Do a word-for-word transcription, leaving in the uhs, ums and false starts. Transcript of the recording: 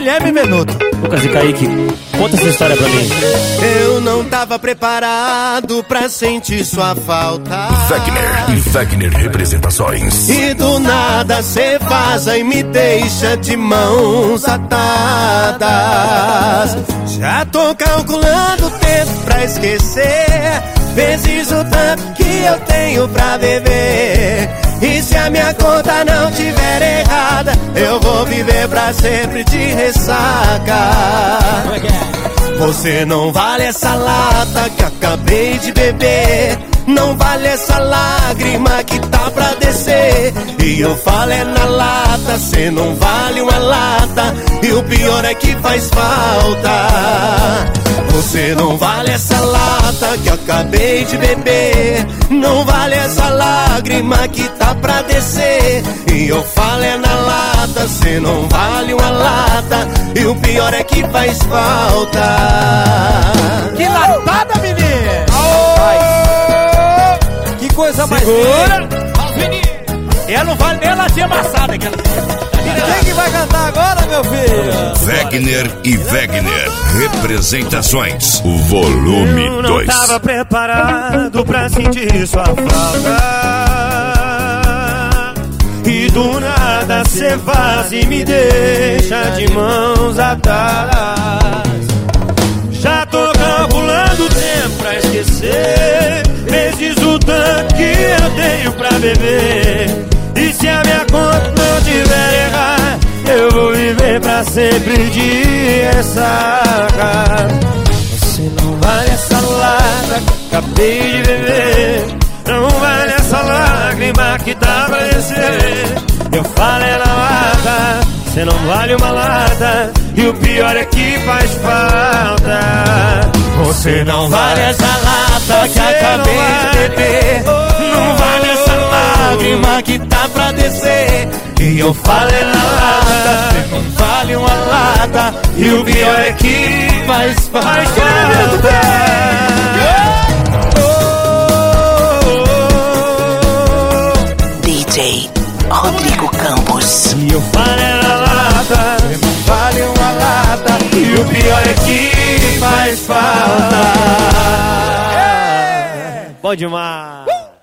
Guilherme Venuto. Lucas e Kaique, conta essa história pra mim. Eu não tava preparado pra sentir sua falta. Wegner e Wegner Representações. E do nada cê vaza e me deixa de mãos atadas. Já tô calculando o tempo pra esquecer, vezes o tanto que eu tenho pra beber. E se a minha conta não tiver errada, eu vou viver pra sempre de ressaca. Você não vale essa lata que acabei de beber, não vale essa lágrima que tá pra descer. E eu falo é na lata, cê não vale uma lata, e o pior é que faz falta. Você não vale essa lata que acabei de beber, não vale essa lágrima que tá pra descer. E eu falo é na lata, cê não vale uma lata, e o pior é que faz falta. Que latada, menino! Que coisa mais Segura! Ela não vale nem a latinha amassada. Quem que vai cantar agora, meu filho? Wegner e Wegner Representações, o volume Eu não dois. tava preparado pra sentir sua falta, e do nada cê faz e me deixa de mãos atadas. Já tô calculando o tempo pra esquecer, vezes o tanto que eu tenho pra beber. E se a minha conta não tiver errada, eu vou viver pra sempre de ressaca. Você não vale essa lata que acabei de beber, não vale essa lágrima que tá pra descer. Eu falo é na lata, cê não vale uma lata, e o pior é que faz falta. Você não vale essa lata que acabei de beber, não vale essa lágrima que tá pra descer. E eu falo é na lata, cê não vale uma lata, e o pior é que faz falta. D J Rodrigo Campos. E eu falo é na lata, cê não vale uma lata, e o pior é que faz falta. Bom demais.